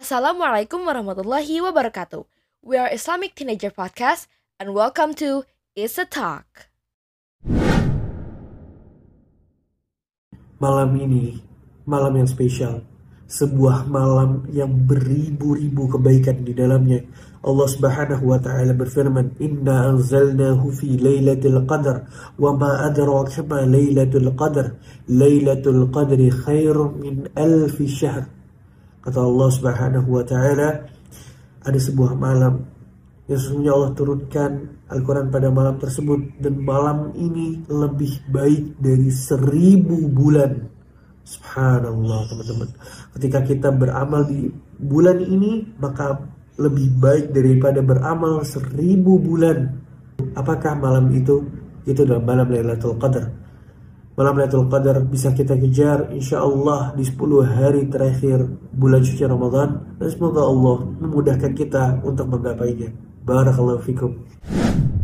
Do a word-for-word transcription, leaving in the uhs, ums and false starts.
Assalamualaikum warahmatullahi wabarakatuh. We are Islamic Teenager Podcast and welcome to It's a Talk. Malam ini, malam yang spesial. Sebuah malam yang beribu-ribu kebaikan di dalamnya. Allah Subhanahu wa taala berfirman, "Inna anzalnahu fi lailatul qadar, wa ma adraka ma lailatul qadar, lailatul qadri khairun min alfi syahr." Kata Allah Subhanahu wa taala, ada sebuah malam yang sesungguhnya Allah turunkan Al-Quran pada malam tersebut, dan malam ini lebih baik dari seribu bulan. Subhanallah teman-teman. Ketika kita beramal di bulan ini, maka lebih baik daripada beramal seribu bulan. Apakah malam itu? Itu adalah malam Lailatul Qadar. Malam Lailatul Qadar bisa kita kejar insya Allah di sepuluh hari terakhir bulan suci Ramadan. Dan semoga Allah memudahkan kita untuk menggapainya. Barakallahu fikum.